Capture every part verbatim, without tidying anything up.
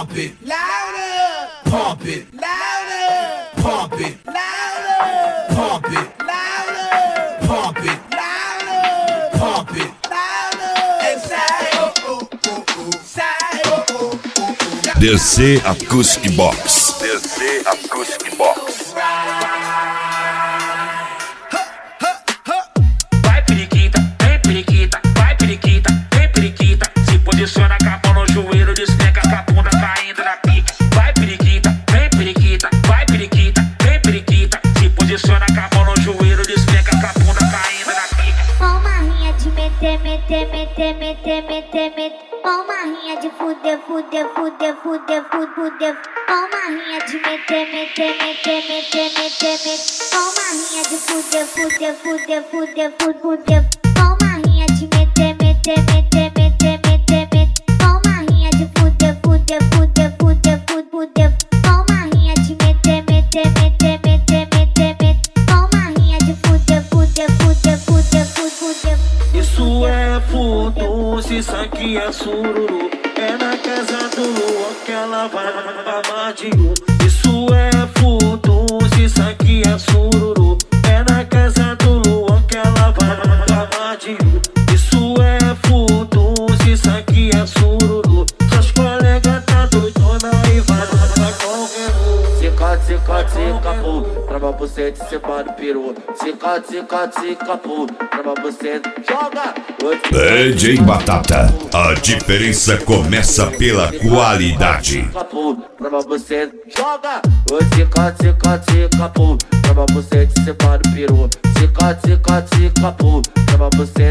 Pump it louder. Pump it louder. Pump it louder. Pump it louder. Pump it louder. Pump it louder. And side, oh oh oh oh, side, oh oh oh oh. D C Acoustic Box. D C Acoustic Box. Vai periquita, vem periquita, vai periquita, vem periquita. Se posiciona com a mão no joelho, despenca com a bunda caindo na pica. Vai periquita, vem periquita, vai periquita, vem periquita. Se posiciona com a mão no joelho, despenca com a bunda caindo na pica. Ó marrinha de meter, meter, meter, meter, meter, meter. Ó marrinha de fuder, fuder, fuder, fuder, fuder, fuder. Ó marrinha de meter, meter, meter, meter, meter, meter. Ó marrinha de fuder, fuder, fuder, fuder, fuder, fuder. Ó marrinha de meter, meter, meter, meter, meter, meter. Ó marrinha de fuder, fuder, fuder, fuder, fuder, fuder. Ó marrinha de meter, meter, meter, meter, meter, meter. Ó marrinha de fuder, fuder, fuder, fuder, fuder, fuder. Isso é furdunço, isso aqui é sururu. É na casa do Luan que ela vai mamar de um. Isso é furdunço, isso aqui é sururu. É na casa do Luan que ela vai mamar de um. Isso é furdunço, isso aqui é sururu. Seus colegas tá doidona e vai pra qualquer um. Cicote, cicote, cicapu, trava você de cima do peru. Cicote, cicote, cicapu, trava você, joga. D J Batata, a diferença começa pela qualidade. Trava você, joga. Cicote, cicote, cicapu, trava você de cima do peru. Cicote, cicote, cicapu, trava você.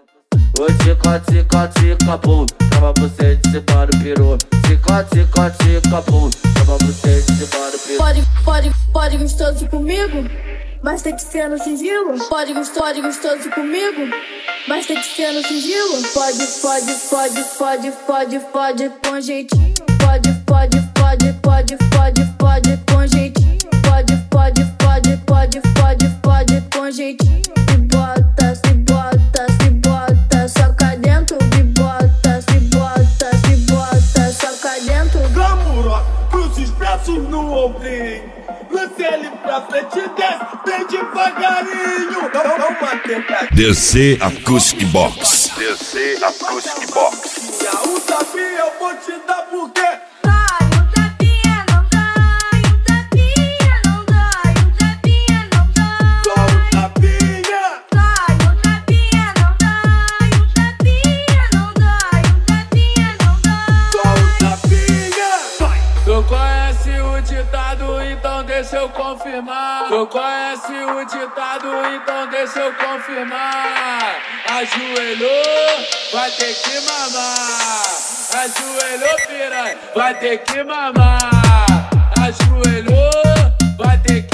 Cicote, cicote, cicapu, trava você de cima do peru. Cicote, cicote, cicapu, trava você de cima do peru. Pode, pode, pode gostoso comigo, mas tem que ser no sigilo. Pode, pode gostoso comigo, mas tem que ser no sigilo. Pode, pode, pode, pode, pode, pode com jeitinho. Pode, pode, pode, pode, pode, pode com jeitinho. Pode, pode, pode, pode, pode, pode com jeitinho. Se bota, se bota, se bota, soca dentro. Se bota, se bota, se bota, soca dentro. Gamuró, cruzes, braços no ombrinho. Lance ele pra frente e desce, bem devagarinho. Não, não mantém pra D C Acoustic Box. D C Acoustic Box. o tapinha eu vou te dar porque Dói, o tapinha não dói, o tapinha não dói, o tapinha não dói. só o tapinha. Dói, o tapinha não dói, o tapinha não dói, o tapinha não dói. Só o tapinha. Vai. Tu conhece o ditado, então deixa eu confirmar. Tu conhece o ditado, então deixa eu confirmar. Ajoelhou, vai ter que mamar. Ajoelhou, piranha, vai ter que mamar. Ajoelhou, vai ter que